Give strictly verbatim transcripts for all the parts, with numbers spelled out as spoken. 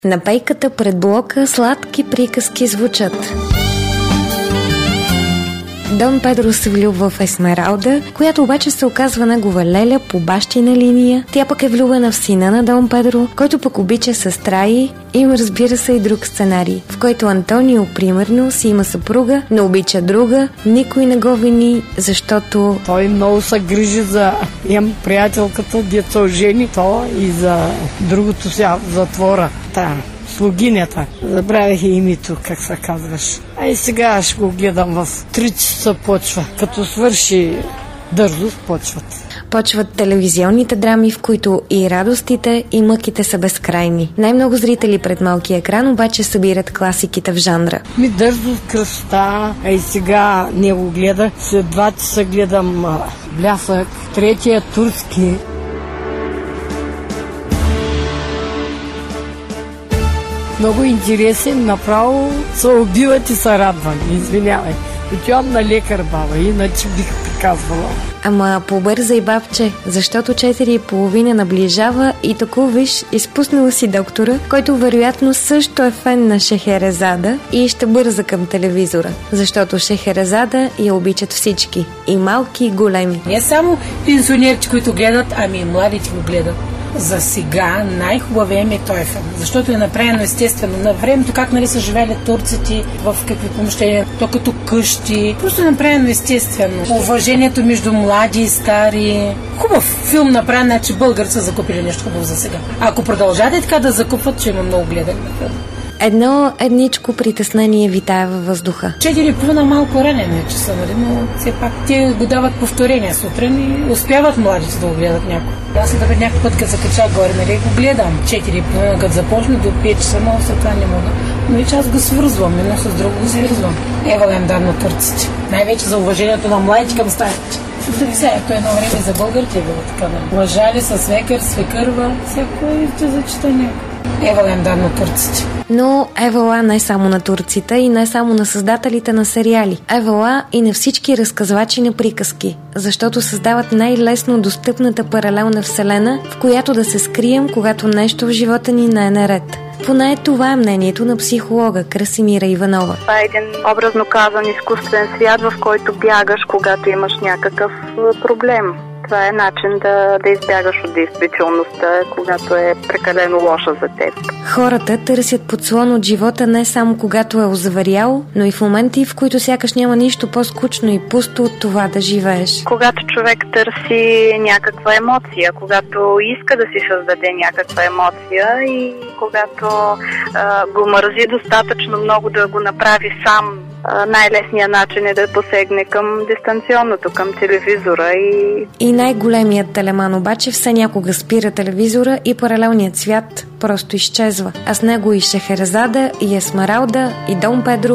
На пейката пред блока сладки приказки звучат. Дон Педро се влюбва в Есмералда, която обаче се оказва негова леля по бащина линия. Тя пък е влюбена в сина на Дон Педро, който пък обича сестра й. Има, разбира се, и друг сценарий, в който Антонио, примерно, си има съпруга, но обича друга, никой не го вини, защото... Той много се грижи за ем приятелката, дето жени, то и за другото ся в затвора. Та, слугинята. Забравях и името, как се казваш. А и сега ще го гледам в три часа почва. Като свърши Дързост, почват. Почват телевизионните драми, в които и радостите, и мъките са безкрайни. Най-много зрители пред малкия екран обаче събират класиките в жанра. Ми Дързост, красота, а и сега не го гледах. След два часа гледам а, Блясък, третия турски. Много интересен, направо се убиват и се радвам. Извинявай. Отивам на лекар, баба, иначе бих приказвала. Ама побързай, бабче, защото четири и половина наближава и тако виж, изпуснала си доктора, който вероятно също е фен на Шехерезада и ще бърза към телевизора, защото Шехерезада я обичат всички, и малки, и големи. Не само пенсионерите, които гледат, ами и младите го гледат. За сега най-хубавия ми е той филм, защото е направено естествено. На времето как нали са живели турците, в какви помещения, то като къщи. Просто е направено естествено. Уважението между млади и стари. Хубав филм направен, значи българи са закупили нещо хубаво за сега. Ако продължате така да закупват, че има много гледане на филм. Едно едничко притеснение витае във въздуха. Четири и половина малко ранен че са, нали, но все пак те го дават повторения сутрин и успяват младите да го гледат някой. Аз да бе някой път, като се кача горе, нали, го гледам. Четири и половина, като започне до пет часа, много след това не мога. Но и че аз го свързвам, едно с друго го свързвам. Ева им дан на турците. Най-вече за уважението на младите към старите. Всяко едно време за българите е било така. Уважали са свекър, свекърва, всяко и ще зачита някой. Ева им дан на турците. Но евала не само на турците и не само на създателите на сериали. Евала и на всички разказвачи на приказки, защото създават най-лесно достъпната паралелна вселена, в която да се скрием, когато нещо в живота ни не е наред. Поне това е мнението на психолога Красимира Иванова. Това е един образно казан изкуствен свят, в който бягаш, когато имаш някакъв проблем. Това е начин да, да избягаш от действителността, когато е прекалено лоша за теб. Хората търсят подслон от живота не само когато е озаверял, но и в моменти, в които сякаш няма нищо по-скучно и пусто от това да живееш. Когато човек търси някаква емоция, когато иска да си създаде някаква емоция и когато а, го мързи достатъчно много да го направи сам, най-лесният начин е да посегне към дистанционното, към телевизора. И, и най-големият телеман обаче все някога спира телевизора и паралелният свят просто изчезва. А с него и Шехерезада, и Есмералда, и Дон Педро.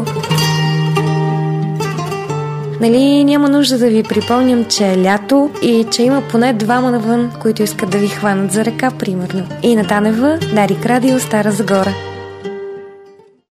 Нали няма нужда да ви припомням, че е лято и че има поне двама навън, които искат да ви хванат за ръка, примерно. И на Танева, Дарик Радио, Стара Загора.